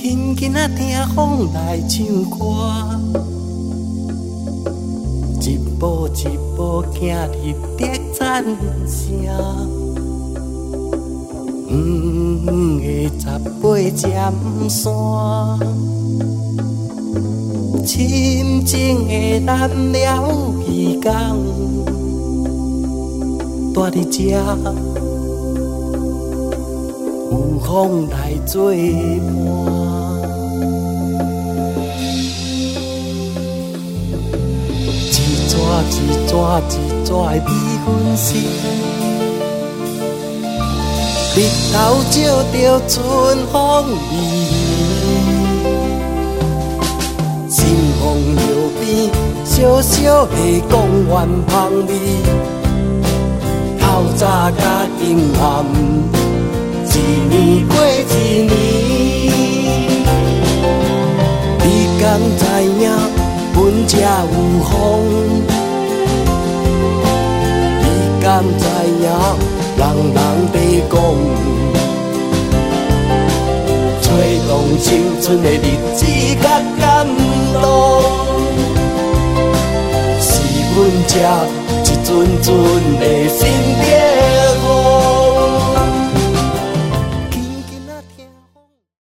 紧紧啊听风来唱歌，一步一步行入竹zan城。黄的18尖山，深情的蓝了渔港，住伫这，有风来作伴。一撮一撮一撮的米粉丝，日头照着春风微微，心风流边，小小的公园香味，透早甲今暗，一年过一年。你敢知影，阮这有风？你敢知影？人人在讲，吹动青春的日子较感动，是阮这一阵阵的心田。